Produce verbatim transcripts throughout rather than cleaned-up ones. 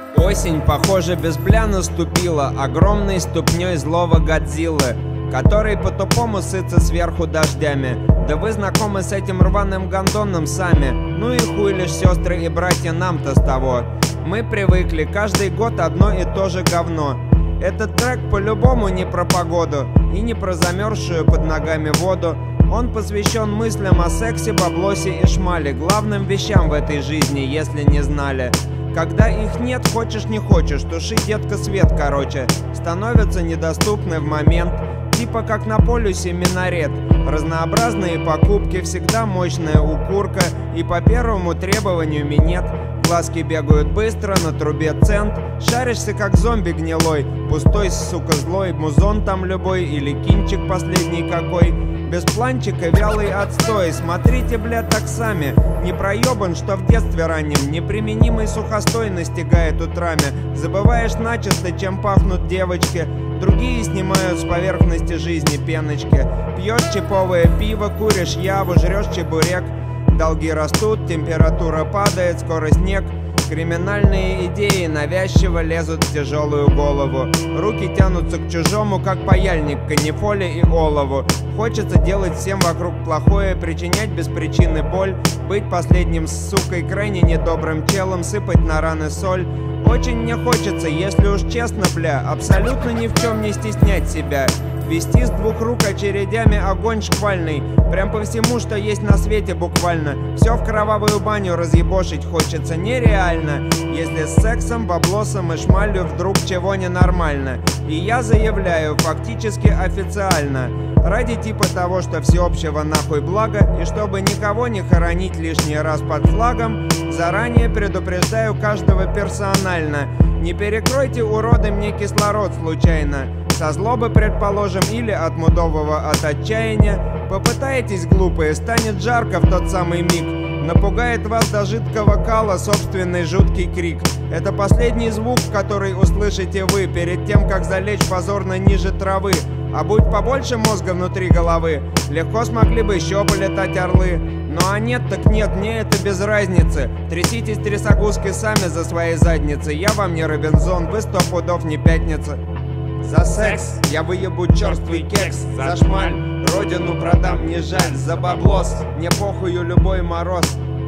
Осень, похоже, без бля наступила огромной ступней злого Годзиллы, который по-тупому сытся сверху дождями. Да вы знакомы с этим рваным гондоном сами. Ну и хуй лишь, сестры и братья, нам-то с того. Мы привыкли, каждый год одно и то же говно. Этот трек по-любому не про погоду и не про замерзшую под ногами воду. Он посвящен мыслям о сексе, баблосе и шмале, главным вещам в этой жизни, если не знали. Когда их нет, хочешь не хочешь, туши, детка, свет, короче. Становятся недоступны в момент, типа как на полюсе минарет. Разнообразные покупки, всегда мощная укурка, и по первому требованию минет. Глазки бегают быстро, на трубе цент. Шаришься как зомби гнилой, пустой, сука, злой. Музон там любой или кинчик последний какой. Без планчика вялый отстой. Смотрите, бля, так сами. Не проебан, что в детстве раннем неприменимый сухостой настигает утрами. Забываешь начисто, чем пахнут девочки. Другие снимают с поверхности жизни пеночки. Пьешь чиповое пиво, куришь яву, жрешь чебурек. Долги растут, температура падает, скоро снег. Криминальные идеи навязчиво лезут в тяжелую голову. Руки тянутся к чужому, как паяльник, к канифоле и олову. Хочется делать всем вокруг плохое, причинять без причины боль, быть последним сукой, крайне недобрым челом, сыпать на раны соль. Очень мне хочется, если уж честно, бля, абсолютно ни в чем не стеснять себя. Вести с двух рук очередями огонь шквальный, прям по всему, что есть на свете буквально. Все в кровавую баню разъебошить хочется нереально, если с сексом, баблосом и шмалью вдруг чего ненормально. И я заявляю, фактически официально, ради типа того, что всеобщего нахуй блага, и чтобы никого не хоронить лишний раз под флагом, заранее предупреждаю каждого персонально: не перекройте, уроды, мне кислород случайно. Со злобы, предположим, или от мудового от отчаяния. Попытаетесь, глупые, станет жарко в тот самый миг. Напугает вас до жидкого кала собственный жуткий крик. Это последний звук, который услышите вы перед тем, как залечь позорно ниже травы. А будь побольше мозга внутри головы, легко смогли бы еще полетать орлы. Ну а нет, так нет, мне это без разницы. Тряситесь, трясогузки, сами за свои задницы. Я вам не Робинзон, вы сто пудов не пятница. За секс я выебу черствый кекс, за шмаль родину продам, не жаль, за баблос мне похую любой мороз.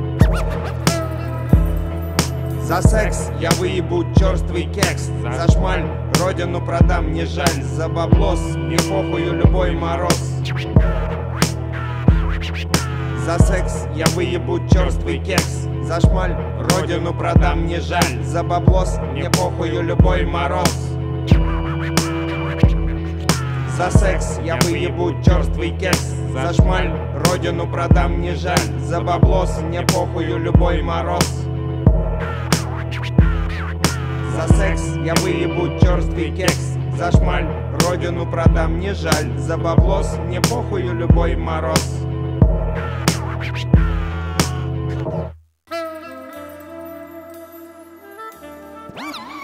За секс я выебу черствый кекс, за шмаль родину продам, не жаль, за баблос мне похую любой мороз. За секс я выебу черствый кекс, за шмаль родину продам, не жаль, за баблос мне похую любой мороз. За секс я выебу черствый кекс, за шмаль родину продам, не жаль, за баблос мне похую любой мороз. За секс я выебу черствый кекс, за шмаль родину продам, не жаль, за баблос мне похую любой мороз. Wow.